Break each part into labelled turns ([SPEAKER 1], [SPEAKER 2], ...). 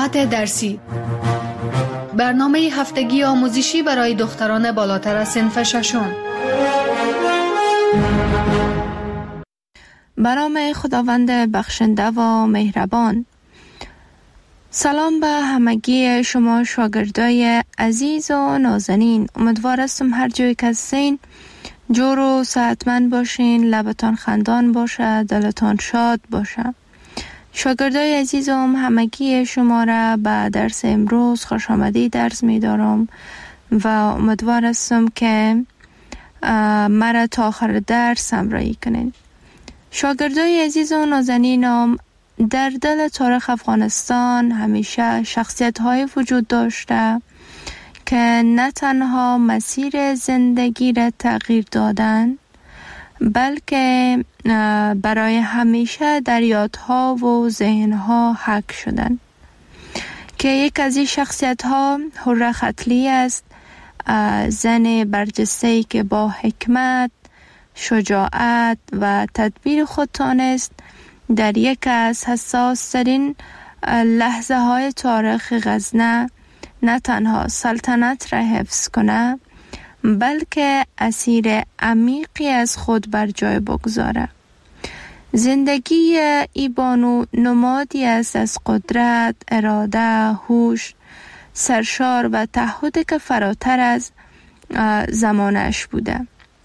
[SPEAKER 1] ساعت درسی، برنامه هفتگی آموزشی برای دختران بالاتر از صنف ششم.
[SPEAKER 2] به نام خداوند بخشنده و مهربان. سلام به همگی شما شاگردای عزیز و نازنین. امیدوار هستم هر جایی که هستین جور و صحتمند باشین، لبتان خندان باشه، دلتان شاد باشه. شاگردای عزیزم، همگی شما را به درس امروز خوش آمدید درس می دارم و امیدوار هستم که مرا تا آخر درس همراهی کنین. شاگردای عزیز و نازنینم، در دل تاریخ افغانستان همیشه شخصیت های وجود داشته که نه تنها مسیر زندگی را تغییر دادن، بلکه برای همیشه در یادها و ذهنها حک شدن. که یک از این شخصیت ها حره ختلی است، زن برجسته‌ای که با حکمت، شجاعت و تدبیر خود تانست در یک از حساس ترین لحظه های تاریخ غزنه نه تنها سلطنت را حفظ کنه، بلکه اسیر عمیقی از خود بر جای بگذاره. زندگی ای بانو نمادی است از قدرت، اراده، هوش، سرشار و تعهدی که فراتر از زمانش بوده.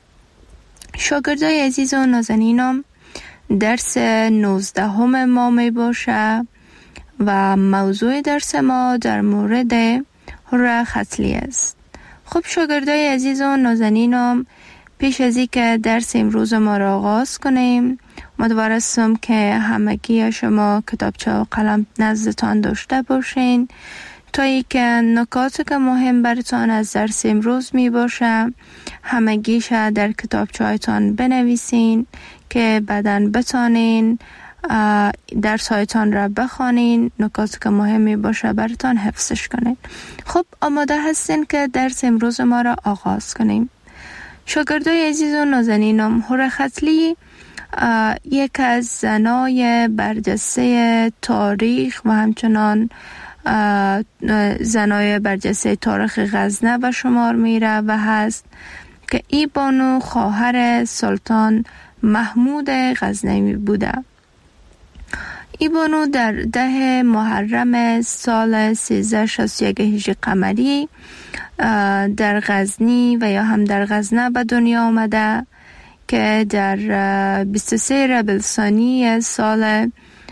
[SPEAKER 2] شاگردای عزیز و نازنینم، درس 19 ما می باشه و موضوع درس ما در مورد حره ختلی است. خب شاگردای عزیز و نازنینم، پیش از اینکه درس امروز ما را آغاز کنیم، امیدوار هستم که همگی شما کتابچه و قلم نزدتان داشته باشین تا اینکه نکاتی که مهم براتان از درس امروز می باشه همگیش در کتابچه هایتان بنویسین که بعداً بتانین درس هایتان را بخوانین، نکاتی که مهم می باشه براتان حفظش کنین. خب آماده هستین که درس امروز ما را آغاز کنیم. شاگردای عزیز و نازنینم، حره ختلی یک از زنای برجسته تاریخ و همچنان زنای برجسته تاریخ غزنه به شمار میره و هست که ای بانو خواهر سلطان محمود غزنوی بوده. ای بانو در 10 محرم سال 1361 هجری قمری در غزنی و یا هم در غزنه به دنیا آمده که در 23 ربیع الثانی سال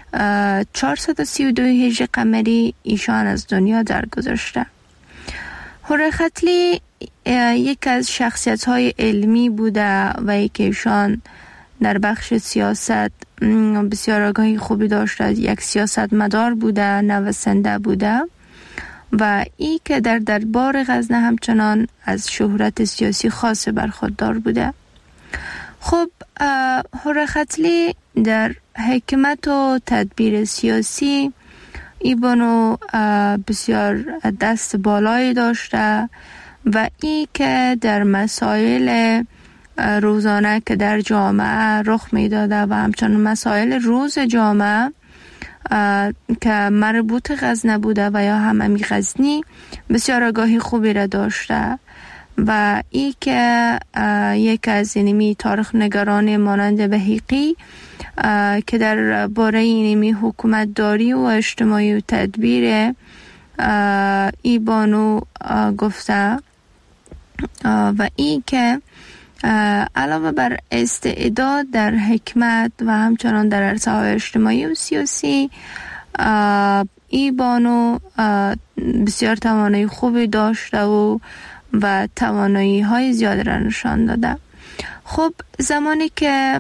[SPEAKER 2] 432 هجری قمری ایشان از دنیا درگذشته. حره ختلی یک از شخصیت های علمی بوده و یک ایشان در بخش سیاست بسیار آگاهی خوبی داشته، یک سیاست مدار بوده، نویسنده بوده و ای که در دربار غزنه همچنان از شهرت سیاسی خاص برخوردار بوده. خب حره ختلی در حکمت و تدبیر سیاسی ای بانو بسیار دست بالایی داشته و ای که در مسائل روزانه که در جامعه رخ می داده و همچنان مسائل روز جامعه که مربوط غزنه بوده و یا هم غزنی بسیار آگاهی خوبی را داشته و ای که یک از اینمی تاریخ نگاران مانند بهیقی که در باره اینمی حکومت داری و اجتماعی و تدبیر ای بانو گفته و ای که علاوه بر استعداد در حکمت و همچنان در عرصه‌های اجتماعی و سیاسی، ای بانو بسیار توانایی خوبی داشته و توانایی های زیاد را نشان داده. خب زمانی که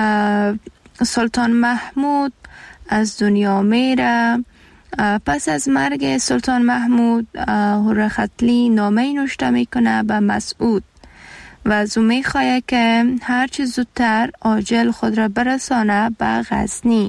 [SPEAKER 2] سلطان محمود از دنیا میره، پس از مرگ سلطان محمود حره ختلی نامه نوشته میکنه به مسعود و از او میخواه که هرچی زودتر عاجل خود را برسانه به غزنی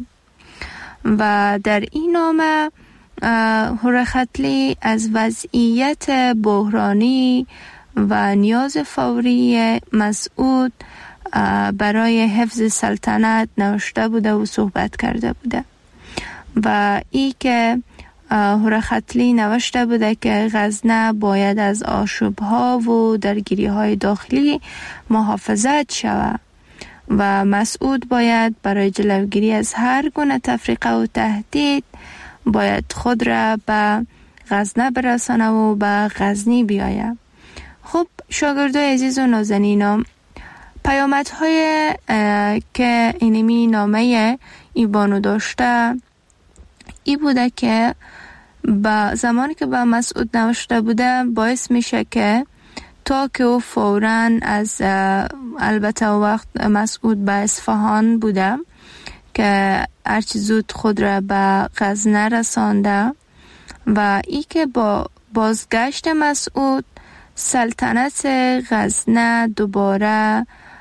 [SPEAKER 2] و در این نامه حره ختلی از وضعیت بحرانی و نیاز فوری مسعود برای حفظ سلطنت نوشته بوده و صحبت کرده بوده و ای که هورختلی نوشته بوده که غزنه باید از آشوب‌ها و درگیری‌های داخلی محافظت شود و مسعود باید برای جلوگیری از هر گونه تفریقه و تهدید باید خود را به غزنه برسانه و به غزنی بیاید. خب شاگردای عزیز و نازنینم، پیامدهای که اینمی نامه ای بانو داشته ای بوده که با زمانی که با مسعود نوشته بوده باعث میشه که تا که او فوراً از البته وقت مسعود به اصفهان بوده که هرچی زود خود را به غزنه رسانده و ای که با بازگشت مسعود سلطنت غزنه دوباره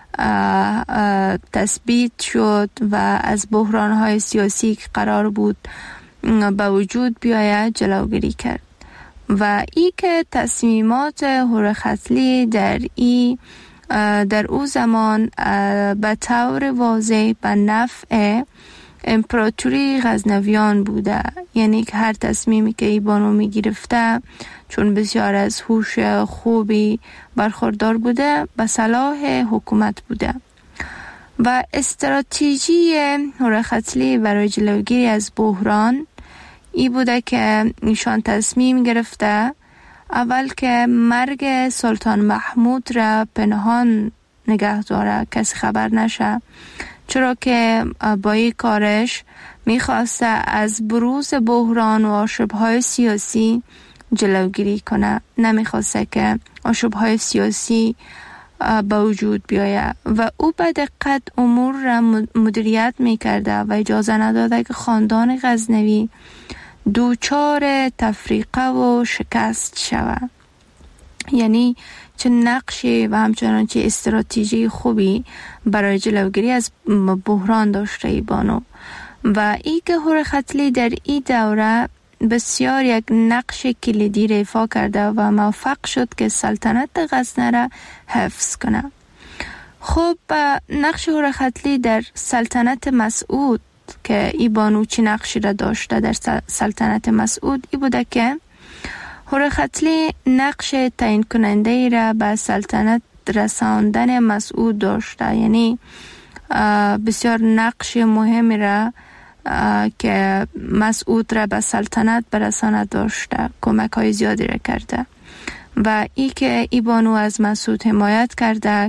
[SPEAKER 2] تثبیت شد و از بحران‌های سیاسی که قرار بود به وجود بیاید جلوگیری کرد و ای که تصمیمات هورختلی در او زمان به طور واضح به نفع امپراتوری غزنویان بوده، یعنی که هر تصمیمی که ای بانو می گرفته چون بسیار از هوش خوبی برخوردار بوده به صلاح حکومت بوده و استراتژی هورختلی برای جلوگیری از بحران ای بوده که ایشان تصمیم گرفته اول که مرگ سلطان محمود را پنهان نگه داره، کسی خبر نشه، چرا که با این کارش میخواسته از بروز بحران و آشوب‌های سیاسی جلوگیری کنه، نمیخواسته که آشوب‌های سیاسی به وجود بیاید و او به دقت امور را مدیریت میکرده و اجازه نداده که خاندان غزنوی دوچار تفریقه و شکست شود. یعنی چه نقشی و همچنان چه استراتژی خوبی برای جلوگیری از بحران داشته ای بانو و ای که هورختلی در این دوره بسیار یک نقش کلیدی را ایفا کرده و موفق شد که سلطنت غزنه را حفظ کنه. خب نقش هورختلی در سلطنت مسعود که ای بانو چی نقشی را داشته در سلطنت مسعود ای بوده که هورختلی نقش تعیین کننده ای را به سلطنت رساندن مسعود داشته، یعنی بسیار نقش مهمی را که مسعود را به سلطنت برساند داشته، کمک های زیادی را کرده و ای که ای بانو از مسعود حمایت کرده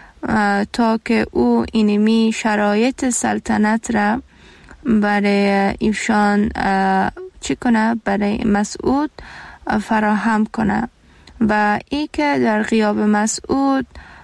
[SPEAKER 2] تا که او اینمی شرایط سلطنت را برای ایشان چی کنه، برای مسعود فراهم کنه و ای که در غیاب مسعود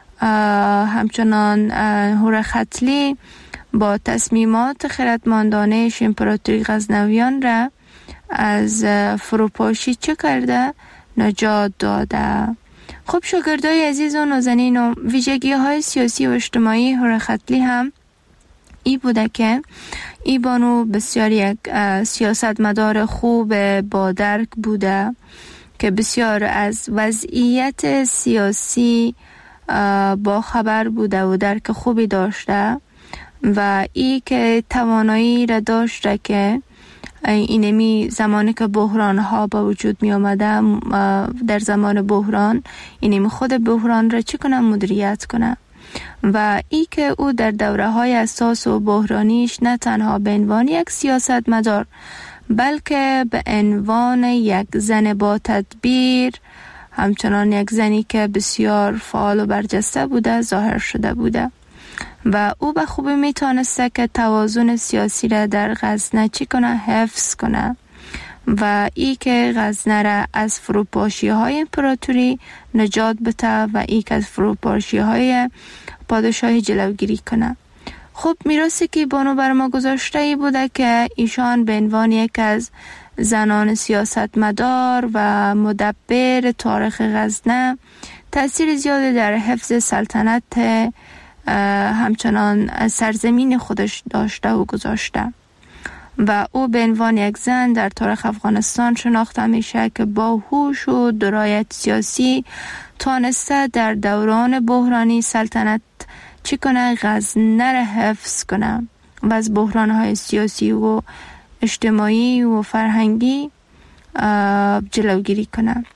[SPEAKER 2] همچنان هورختلی با تصمیمات خردمندانه امپراتوری غزنویان را از فروپاشی چه کرده؟ نجات داده. خب شاگردای عزیز و نازنین و ویژگی های سیاسی و اجتماعی هورختلی هم ای بوده که ای بانو بسیار یک سیاستمدار خوب با درک بوده که بسیار از وضعیت سیاسی با خبر بوده و درک خوبی داشته و ای که توانایی را داشته که اینمی زمانی که بحران ها با وجود می آمده در زمان بحران اینمی خود بحران را چی کنه، مدیریت کنه و ای که او در دوره های اساس و بحرانیش نه تنها به عنوان یک سیاستمدار بلکه به عنوان یک زن با تدبیر، همچنان یک زنی که بسیار فعال و برجسته بوده ظاهر شده بوده و او به خوبی میتونسته که توازن سیاسی را در غزنه چی کنه، حفظ کنه و ای که غزنه را از فروپاشی های امپراتوری نجات بده و ای که از فروپاشی های پادشاهی جلوگیری کنه. خب میراثی که بانو بر ما گذاشته ای بوده که ایشان به عنوان یک از زنان سیاستمدار و مدبر تاریخ غزنه تأثیر زیادی در حفظ سلطنت همچنان سرزمین خودش داشته و گذاشته و او به عنوان یک زن در تاریخ افغانستان شناخته میشه که با هوش و درایت سیاسی تانسته در دوران بحرانی سلطنت چی کنه، غزنه را حفظ کنه و از بحران‌های سیاسی و اجتماعی و فرهنگی جلوگیری کنه.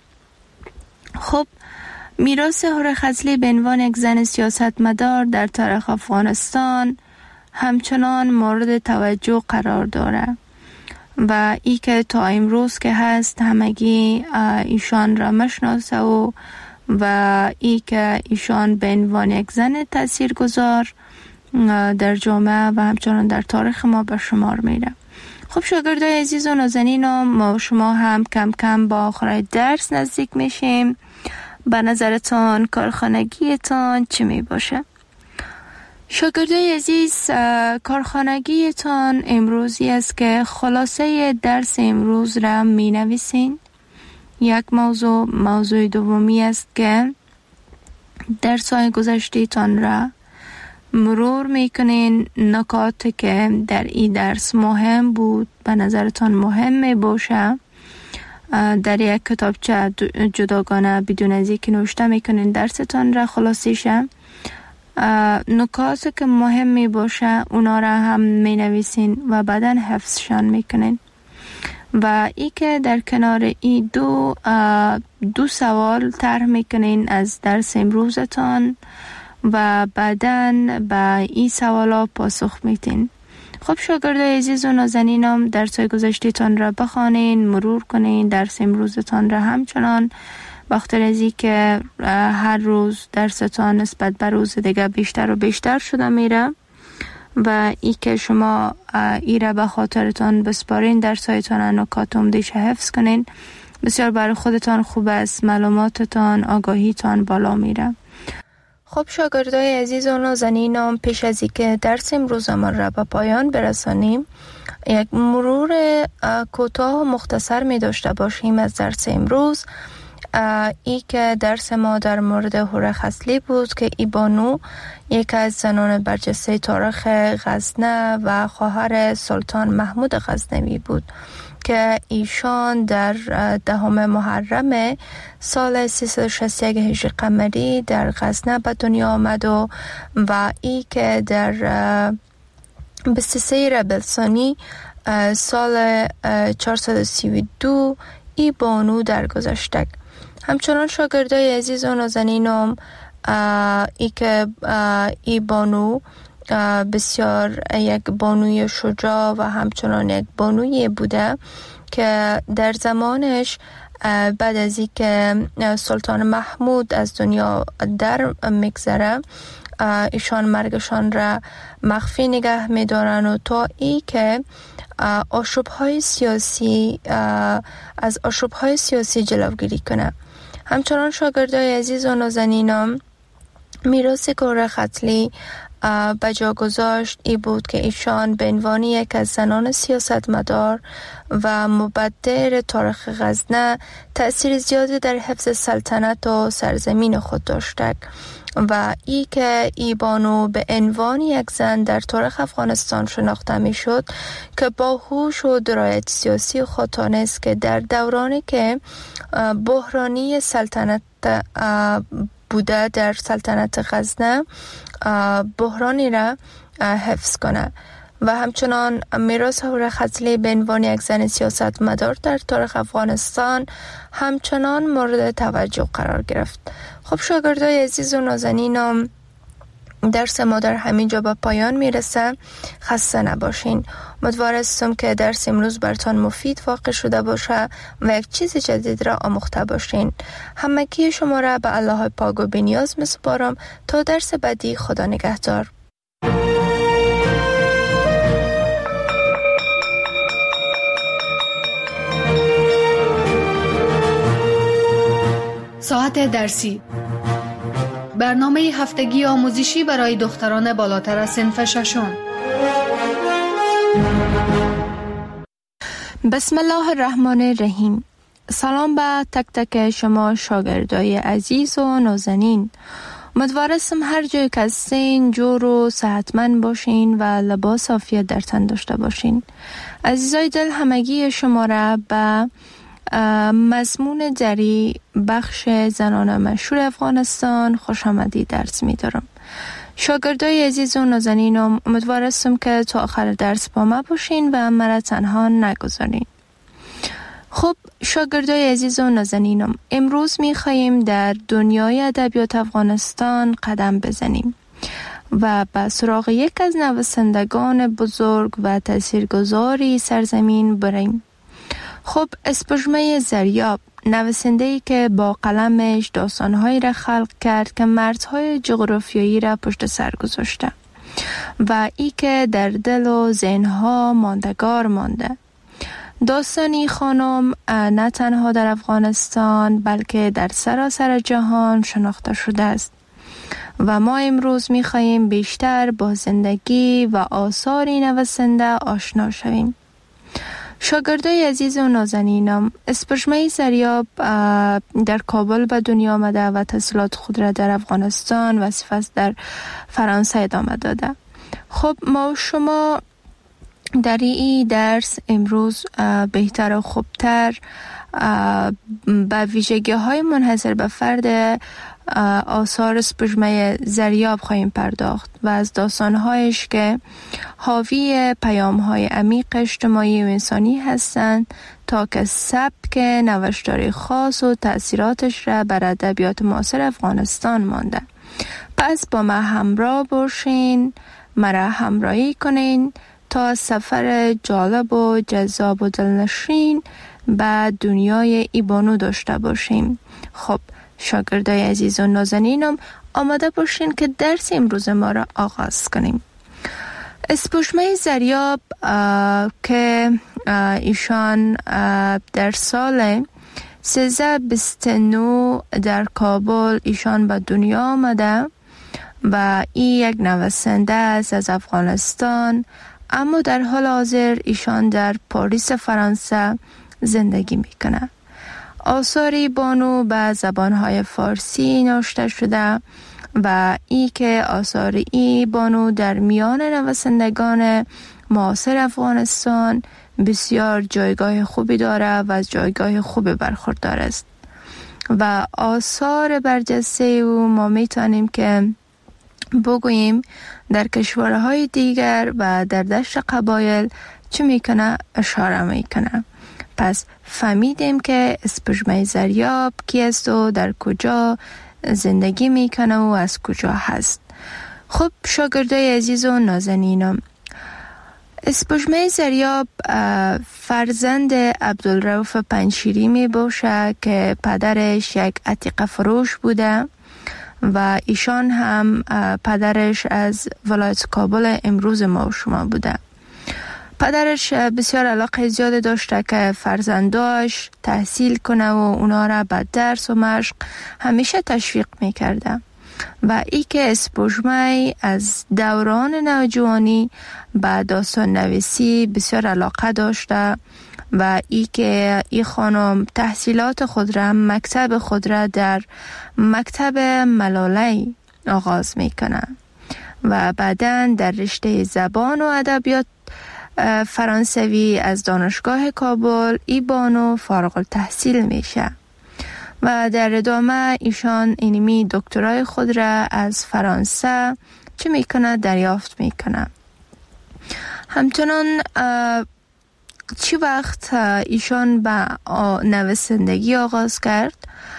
[SPEAKER 2] خب میراث هوره خضلی به عنوان یک زن سیاستمدار در تاریخ افغانستان همچنان مورد توجه قرار داره و ای که تا امروز که هست همگی ایشان را مشناسه و ای که ایشان به عنوان یک زن تاثیرگذار در جامعه و همچنان در تاریخ ما به شمار میره. خب شاگردای عزیز و نازنینم، ما شما هم کم کم با آخر درس نزدیک میشیم. به نظرتان کارخانگیتان چی می باشه؟ شاگردای عزیز، کارخانگیتان امروزی است که خلاصه درس امروز را می نویسین. یک موضوع دومی است که درس‌های گذشته‌تان را مرور میکنین. نکاتی که در این درس مهم بود به نظرتان مهم می باشه در یک کتابچه جداگانه بدون از اینکه نوشته میکنین درستان را خلاصیشه. نکاتی که مهم می باشه اونا را هم می نویسین و بعداً حفظشان میکنین. و ای که در کنار این دو سوال طرح میکنین از درس امروزتان و بعداً به این سوالا پاسخ میتین. خب شاگردای عزیز و نازنینم، درس‌های گذشته‌تان را بخوانین، مرور کنین، درس امروزتان را همچنان، بخاطر از این که هر روز درستان نسبت به روز دیگه بیشتر و بیشتر شده میره و ای که شما ای را به خاطرتان بسپارین، درس‌هایتان نکات عمده‌اش حفظ کنین، بسیار برای خودتان خوب است، معلوماتتان، آگاهیتان بالا میره. خب شاگردای عزیز و نازنینم، پیش از اینکه درس امروزمان را به پایان برسانیم، یک مرور کوتاه و مختصر می داشته باشیم از درس امروز. ای که درس ما در مورد هوره خضلی بود که ای بانو یک از زنان برجسته تاریخ غزنه و خواهر سلطان محمود غزنوی بود که ایشان در 10 محرم سال 361 هجری قمری در غزنه به دنیا آمد و ای که در 23 ربیع الثانی سال 432 ای بانو درگذشت. همچنان شاگردای عزیز و نازنینم، ای که ای بانو بسیار یک بانوی شجاع و همچنان یک بانوی بوده که در زمانش بعد از اینکه سلطان محمود از دنیا در میگذره، ایشان مرگشان را مخفی نگه میدارن و تا ای که آشوب‌های سیاسی جلوگیری کنه. همچنان شاگردای عزیز و نازنینم، میراث هوره خضلی به جا گذاشت ای بود که ایشان به عنوان یک از زنان سیاستمدار و مبدر تاریخ غزنه تأثیر زیادی در حفظ سلطنت و سرزمین خود داشته و ای که ای بانو به عنوان یک زن در تاریخ افغانستان شناخته می شد که با هوش و درایت سیاسی خود تانست که در دورانی که بحرانی سلطنت بوده در سلطنت غزنه بحرانی را حفظ کنه و همچنان میراث هوره خضلی به عنوان یک زن سیاستمدار در تاریخ افغانستان همچنان مورد توجه قرار گرفت. خب شاگردای عزیز و نازنینم، درس ما در همین جا به پایان میرسه. خسته نباشین. امیدوارم که درس امروز براتون مفید واقع شده باشه و یک چیز جدید را آموخته باشین. همگی شما را به الله پاک و بی‌نیاز میسپارم تا درس بعدی. خدا نگهدار.
[SPEAKER 1] ساعت درسی، برنامه هفتگی آموزشی برای دختران بالاتر از صنف ششم.
[SPEAKER 2] بسم الله الرحمن الرحیم. سلام به تک تک شما شاگردای عزیز و نازنین. امیدوارم هر جای که هستین جور و صحتمند باشین و لباس عافیت در تن داشته باشین. عزیزای دل، همگی شما را به مضمون دری بخش زنان مشهور افغانستان خوش آمدید درس می دارم. شاگردای عزیز و نازنینم، امیدوارم که تا آخر درس با ما باشین و مرا تنها نگذارین. خب شاگردای عزیز و نازنینم، امروز می‌خواهیم در دنیای ادبیات افغانستان قدم بزنیم و به سراغ یک از نویسندگان بزرگ و تاثیرگذاری سرزمین بریم. خب اسپوژمه زریاب، نویسنده‌ای که با قلمش داستان‌هایی را خلق کرد که مرزهای جغرافیایی را پشت سر گذاشته و ای که در دل و ذهن‌ها ماندگار مانده. داستانی خانم نه تنها در افغانستان بلکه در سراسر جهان شناخته شده است و ما امروز می‌خواهیم بیشتر با زندگی و آثار نویسنده آشنا شویم. شاگردای عزیز و نازنینم، اسپوژمه زریاب در کابل به دنیا آمده و تحصیلات خود را در افغانستان و سپس در فرانسه ادامه داده. خب ما شما در این درس امروز بهتر و خوبتر به ویژگی‌های منحصر به فرد آثار اسپوژمه زریاب خواهیم پرداخت و از داستان‌هایش که حاوی پیام‌های عمیق اجتماعی و انسانی هستند تا که سبک نوشتاری خاص و تأثیراتش را بر ادبیات معاصر افغانستان مانده. پس با ما همراه باشین، مرا همراهی کنین تا سفر جالب و جذاب و دلنشین به دنیای ایبانو داشته باشیم. خب شاگردای عزیز و نازنینم، آماده باشین که درس امروز ما را آغاز کنیم. اسپوژمه زریاب که ایشان در سال 1329 در کابل ایشان به دنیا آمده و این یک نویسنده است از افغانستان، اما در حال حاضر ایشان در پاریس فرانسه زندگی میکنه. آثاری بانو به زبانهای فارسی نوشته شده و ای که آثار ای بانو در میان نویسندگان معاصر افغانستان بسیار جایگاه خوبی داره و از جایگاه خوبی برخوردار است و آثار برجسته او ما میتونیم که بگوییم در کشورهای دیگر و در دشت قبایل چه میکنه اشاره میکنه. پس فهمیدیم که اسپوژمه زریاب کی است و در کجا زندگی میکنه و از کجا هست. خب شاگردای عزیز و نازنینم، اسپوژمه زریاب فرزند عبدالرؤف پنجشیری می باشه که پدرش یک عتیقه فروش بوده و ایشان هم پدرش از ولایت کابل امروز ما و شما بوده. پدرش بسیار علاقه زیاد داشته که فرزنداش تحصیل کنه و اونا را به درس و مشق همیشه تشویق میکرده و ای که اسپوژمه از دوران نوجوانی به داستان نویسی بسیار علاقه داشته و ای که ای خانم تحصیلات خود را، مکتب خود را در مکتب ملالی آغاز میکنه و بعداً در رشته زبان و ادبیات فرانسوی از دانشگاه کابل ای بانو فارغ التحصیل میشه و در ادامه ایشان اینمی دکترای خود را از فرانسه چه میکنه دریافت میکنه. همچنان چی وقت ایشان به نویسندگی آغاز کرد،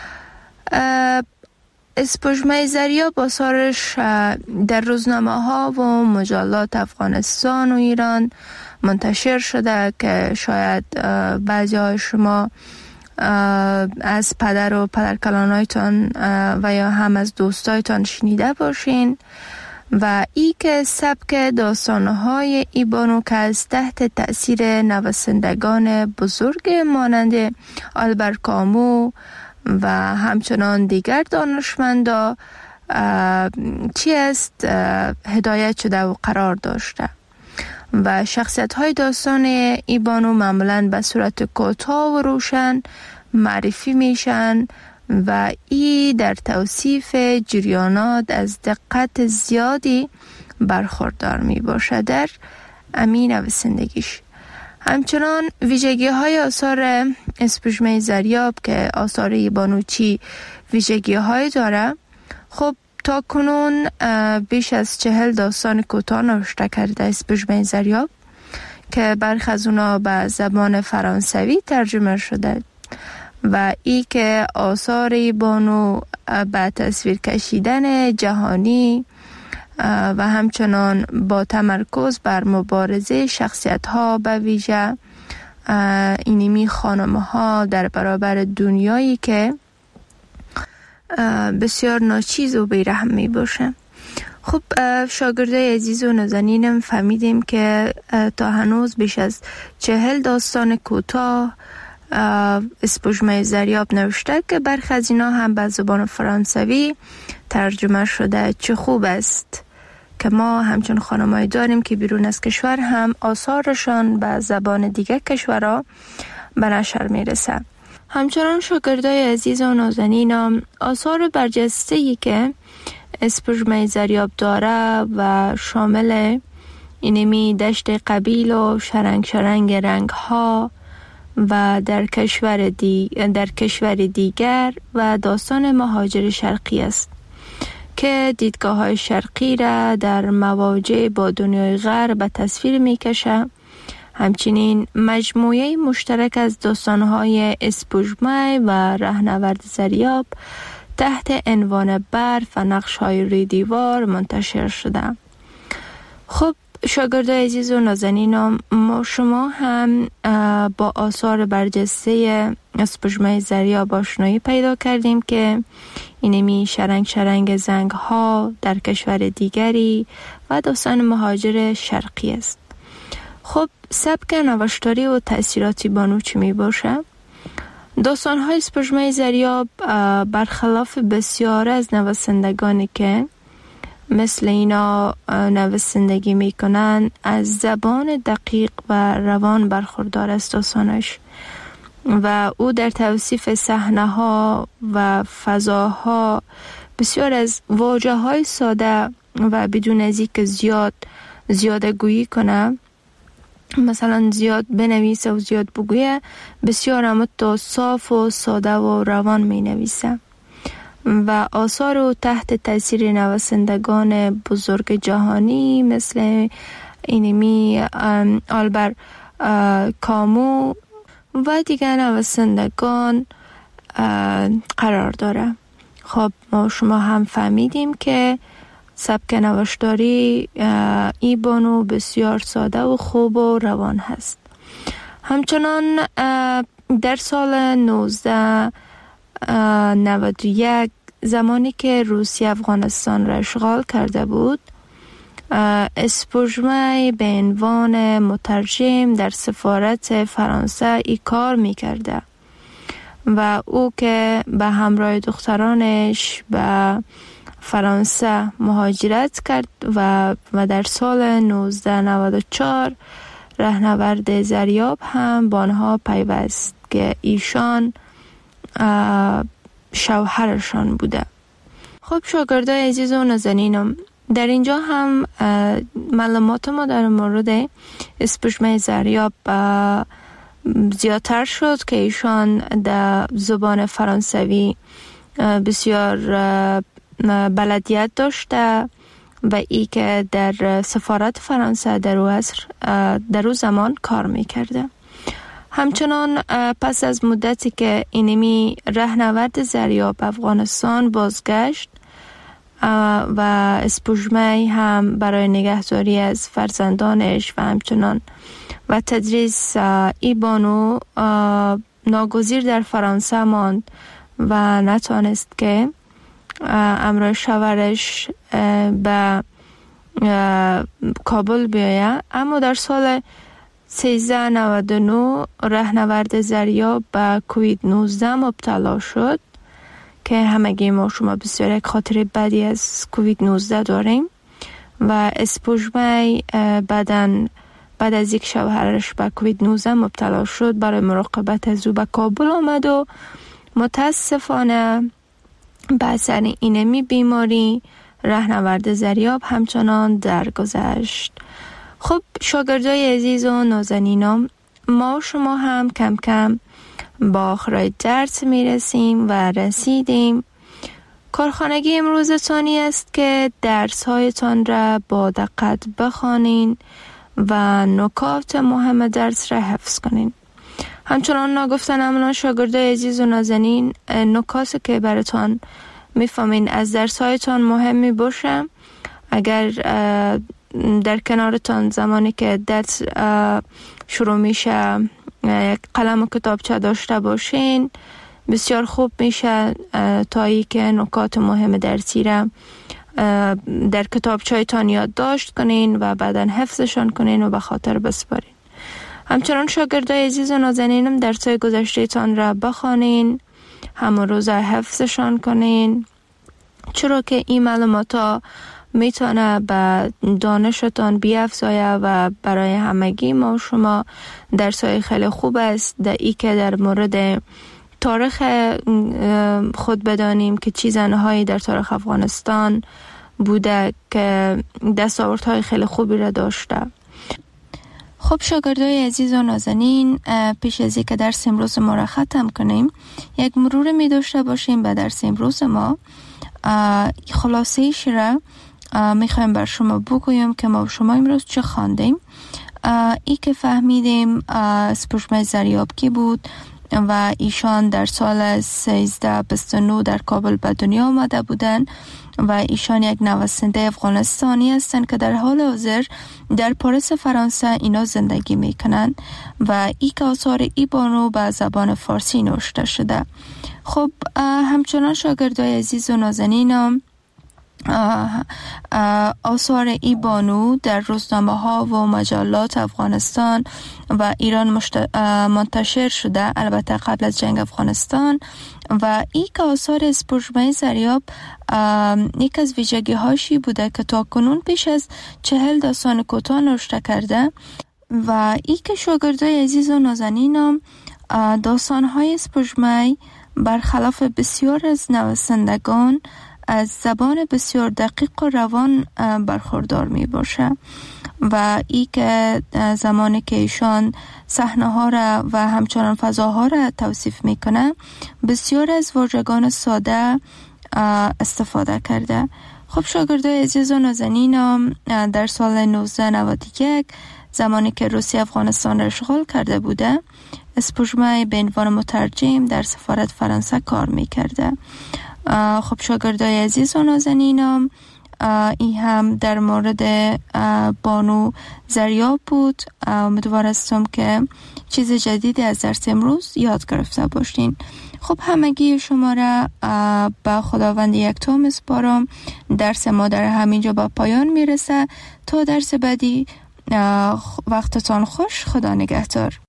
[SPEAKER 2] اسپوژمه زریاب آثارش در روزنامه ها و مجلات افغانستان و ایران منتشر شده که شاید بعضی های شما از پدر و پدرکلانایتان و یا هم از دوستایتان شنیده باشین و ای که سبک داستانهای ای بانو که از تحت تأثیر نویسندگان بزرگ مانند آلبر کامو و همچنان دیگر دانشمندا چی است هدایت شده و قرار داشته و شخصیت های داستان ای بانو معمولاً به صورت کوتاه و روشن معرفی میشن و ای در توصیف جریانات از دقت زیادی برخوردار می باشه در امین نویسندگیش. همچنان ویژگی های آثار اسپوژمه زریاب که آثار ای بانو چی ویژگی های داره، خب تا کنون بیش از 40 داستان کوتاه نوشته کرده اسپوژمه زریاب که برخی از اونا به زبان فرانسوی ترجمه شده و ای که آثار بانو به تصویر کشیدن جهانی و همچنان با تمرکز بر مبارزه شخصیت ها به ویژه اینمی خانم ها در برابر دنیایی که بسیار ناچیز و بیرحم می باشه. خب شاگردای عزیز و نازنینم فهمیدیم که تا هنوز بیش از 40 داستان کوتاه اسپوژمه زریاب نوشته که برخی از اینا هم به زبان فرانسوی ترجمه شده. چه خوب است که ما همچون خانمایی داریم که بیرون از کشور هم آثارشان به زبان دیگه کشورها به نشر میرسه. همچنان شاگردای عزیز و نازنینم آثار برجسته‌ای که اسپوژمه زریاب داره و شامل اینمی دشت قبیل و شرنگ رنگ ها و در کشور دیگر و داستان مهاجر شرقی است که دیدگاه های شرقی را در مواجه با دنیای غرب به تصویر می کشه. همچنین مجموعه مشترک از داستان های اسپوژمه و رهنورد زریاب تحت عنوان برف و نقش های روی دیوار منتشر شده. خب شاگردای عزیز و نازنینم، ما شما هم با آثار برجسته اسپوژمه زریاب آشنایی پیدا کردیم که اینمی شرنگ زنگ ها در کشور دیگری و داستان مهاجر شرقی است. خب سبک نوشتاری و تأثیراتی بانو چی می باشه؟ داستان های اسپوژمه زریاب برخلاف بسیار از نویسندگانی که مثل اینا نویسندگی میکنن از زبان دقیق و روان برخوردار است داستانش و او در توصیف صحنه ها و فضاها بسیار از واژه های ساده و بدون از اینکه زیاده گویی کنه، مثلا زیاد بنویسه و زیاد بگویه، بسیار اما صاف و ساده و روان می نویسه و آثار او تحت تاثیر نویسندگان بزرگ جهانی مثل اینمی آلبر کامو و دیگر نویسندگان قرار داره. خب ما شما هم فهمیدیم که سبک نوشتاری ای بانو بسیار ساده و خوب و روان هست. همچنان در سال 1991 زمانی که روسیه افغانستان را اشغال کرده بود، اسپوژمه به عنوان مترجم در سفارت فرانسه ای کار میکرده و او که به همراه دخترانش به فرانسه مهاجرت کرد و در سال 1994 رهنورد زریاب هم با آنها پیوست که ایشان شوهرشان بوده. خب شاگردای عزیز و نازنینم، در اینجا هم معلومات ما در مورد اسپوژمه زریاب زیادتر شد که ایشان در زبان فرانسوی بسیار بلدیت داشته و ای که در سفارت فرانسه در او زمان کار میکرده. همچنان پس از مدتی که اینمی رهنورد زریاب افغانستان بازگشت و اسپوژمه هم برای نگهداری از فرزندانش و همچنان و تدریس ای بانو ناگزیر در فرانسه ماند و نتوانست که همراه شوهرش به کابل بیاید. اما در سال 1399 رهنورد زریاب به کووید 19 مبتلا شد که همگی ما شما بسیار یک خاطر بدی از کووید 19 داریم و اسپوژمه بعد از یک شوهرش به کووید 19 مبتلا شد برای مراقبت از او به کابل آمد و متاسفانه به اثر اینمی بیماری رهنورد زریاب همچنان درگذشت. خب شاگردای عزیز و نازنینم، ما شما هم کم کم با آخرای درس میرسیم و رسیدیم. کارخانگی امروزتانی است که درس هایتان را با دقت بخوانین و نکات مهم درس را حفظ کنین. همچنان گفتن امنا شاگردای عزیز و نازنین، نکاتی که براتون میفهمین از درسایتان مهمی باشه. اگر در کنارتان زمانی که درس شروع میشه یک قلم و کتابچه داشته باشین بسیار خوب میشه، تا ای که نکات مهم درسی را در کتابچه‌تان یادداشت کنین و بعداً حفظشان کنین و به خاطر بسپارین. همچنان شاگردای عزیز و نازنینم درسای گذشته تان را بخوانین، همون روزا حفظشان کنین، چرا که این معلومات میتونه به دانشتان بیافزایه و برای همگی ما و شما درسای خیلی خوب است. در ای که در مورد تاریخ خود بدانیم که چه زنهایی در تاریخ افغانستان بوده که دستاوردهای خیلی خوبی را داشته. خب شاگردای عزیز و نازنین، پیش از اینکه درس امروز ما را ختم کنیم یک مرور می داشته باشیم به درس امروز ما. خلاصه‌ایش را میخوایم بر شما بگویم که ما شما امروز چه خواندیم. ای که فهمیدیم سپوږمۍ زریابکی بود و ایشان در سال 1329 در کابل به دنیا آمده بودند و ایشان یک نویسنده افغانستانی هستند که در حال حاضر در پاریس فرانسه اینا زندگی میکنند و ای که آثار ای بانو به زبان فارسی نوشته شده. خب همچنان شاگردای عزیز و نازنینم، آثار ای بانو در روزنامه ها و مجلات افغانستان و ایران منتشر شده، البته قبل از جنگ افغانستان. و ای که آثار سپوږمۍ زریاب یک از ویژگی هاشی بوده که تا کنون بیش از 40 داستان کوتاه نوشته کرده و ای که شاگردای عزیز و نازنینم داستان های سپوږمۍ برخلاف بسیار از نویسندگان از زبان بسیار دقیق و روان برخوردار می باشه و ای که زمانی که ایشان صحنه ها را و همچنان فضاها را توصیف میکنه بسیار از واژگان ساده استفاده کرده. خب شاگردای عزیز و نازنینم، در سال 1991 زمانی که روسیه افغانستان را اشغال کرده بوده، سپوږمۍ به عنوان مترجم در سفارت فرانسه کار میکرده. خب شاگردای عزیز و نازنینم، این هم در مورد بانو زریاب بود. امیدوار هستم که چیز جدیدی از درس امروز یاد گرفته باشین. خب همگی شما را به خداوند یکتا میسپارم. درس ما در همینجا به پایان میرسه. تا درس بعدی وقتتان خوش. خدا نگهدار.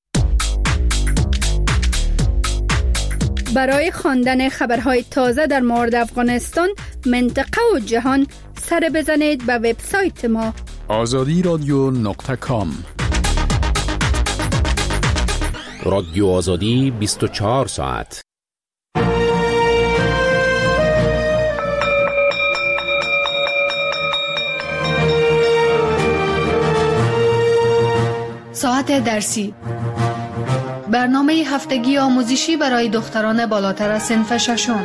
[SPEAKER 3] برای خواندن خبرهای تازه در مورد افغانستان، منطقه و جهان سر بزنید به وبسایت ما
[SPEAKER 4] azadiradio.com.
[SPEAKER 5] رادیو آزادی 24 ساعت.
[SPEAKER 1] ساعت درسی، برنامه هفتگی آموزشی برای دختران بالاتر از صنف ششم.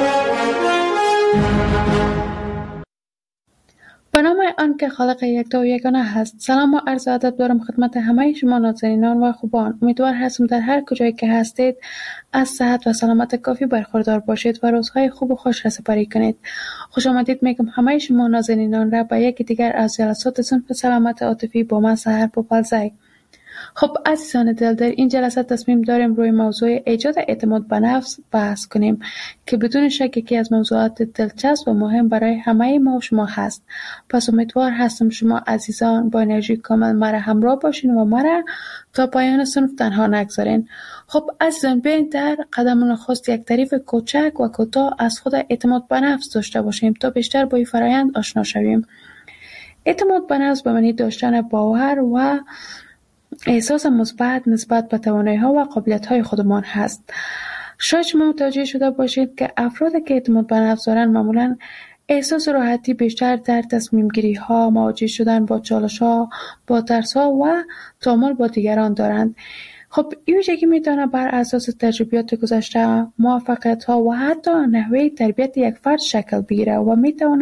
[SPEAKER 6] به نام آن که خالق یکتا و یگانه هست. سلام و عرض ادب دارم خدمت همه شما نازنینان و خوبان. امیدوار هستم در هر کجایی که هستید از صحت و سلامت کافی برخوردار باشید و روزهای خوب و خوش را سپری کنید. خوش آمدید میگم همه شما نازنینان را به یکی دیگر از جلسات صنف سلامت عاطفی با من سحر پوپلزی. خب عزیزان دل، در این جلسه تصمیم داریم روی موضوع ایجاد اعتماد به نفس بحث کنیم که بدون شک یکی از موضوعات دلچسب و مهم برای همه ما و شما هست. پس امیدوار هستم شما عزیزان با انرژی کامل مرا همراه باشین و مرا تا پایان صنف تنها نگذارین. خب عزیزان، بیاین در قدم نخست یک تعریف کوچک و کوتاه از خود اعتماد به نفس داشته باشیم تا بیشتر با این فرآیند آشنا شویم. اعتماد به نفس به معنی داشتن باور و احساس مثبت نسبت به توانایی‌ها و قابلیت‌های خودمان هست. شاید شما متوجه شده باشید که افرادی که اعتماد به نفس دارند معمولاً احساس راحتی بیشتر در تصمیم گیری‌ها، مواجه شدن با چالش‌ها، با ترس‌ها و تعامل با دیگران دارند. خب این ویژگی میتونه بر اساس تجربیات گذشته، موفقیت‌ها و حتی نحوه تربیت یک فرد شکل بگیره و میتونه